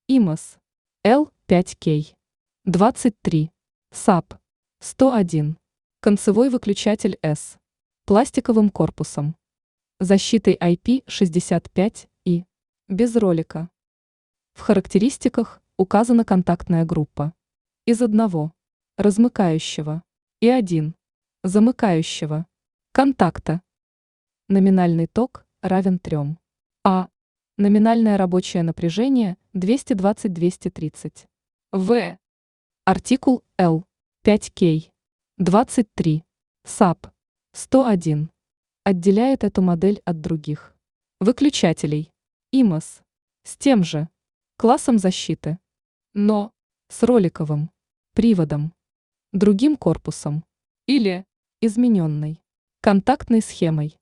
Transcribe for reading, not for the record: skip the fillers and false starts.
ИМОС L5K 23, САП 101, концевой выключатель S, пластиковым корпусом, защитой IP65 и без ролика. В характеристиках указана контактная группа из одного размыкающего и один замыкающего контакта. Номинальный ток равен 3 А. Номинальное рабочее напряжение 220-230 В. Артикул L 5K 23 САП 101 отделяет эту модель от других выключателей ИМОС с тем же классом защиты, но с роликовым приводом, другим корпусом или измененной контактной схемой.